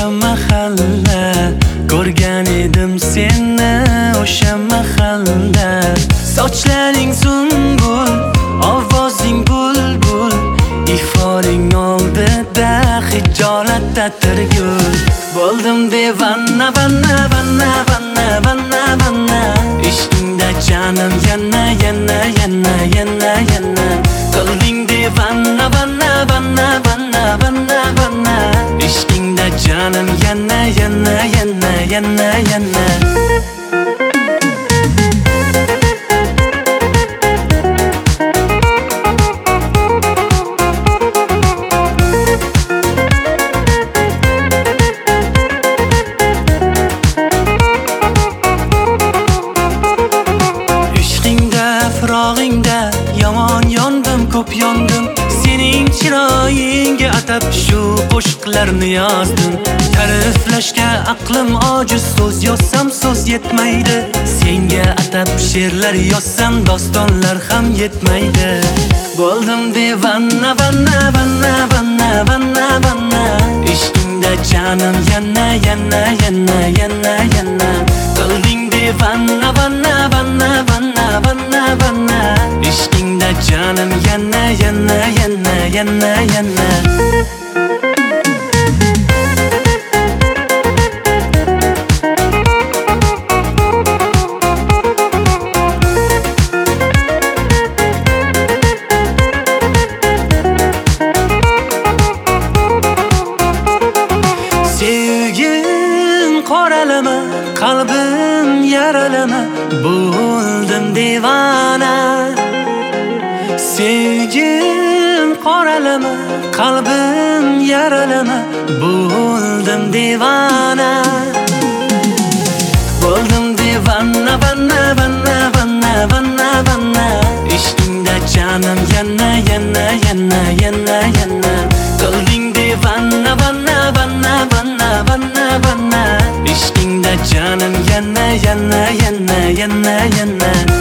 o'sha mahalla, ko'rgan edim seni o'sha mahalla. Sochlaring sunbul, ovozing bulbul, ifoding oldida hijolatda tirgul. Bo'ldim devona, vanna, vanna, vanna, vanna, vanna. Ishqingda janim yana, yana, yana, yana, yana. Qilding devona, vanna, vanna, vanna, vanna, vanna. Ishqingda janim yana, yana, yana, yana, yana. Firog'ingda yomon yondim, ko'p yondim. Sening chiroyingga atab shu qo'shiqlarni yozdim. Ta'riflashga aqlim ojiz, so'z yozsam so'z yetmaydi. Senga atab she'rlar yozsam dostonlar ham yetmaydi. Bo'ldim devona, vanna, vanna, vanna, vanna, vanna. Ishqingda janim yana, yana, yana, yana, yana. Qilding devona, vanna, vanna, vanna, vanna, vanna. Ishqingda janim yana, yana, yana, yana, yana. Sevgim qoralama, qalbim yaralama, bo'ldim devona. Sevgim qoralama, qalbim yaralama, bo'ldim devona. Bo'ldim devona, vanna, vanna, vanna, vanna, vanna. Ishqingda janim yana, yana, yana, yana, yana. Qilding devona, vanna, vanna, vanna, vanna, vanna. Ishqingda janim yana, yana, yana, yana, yana.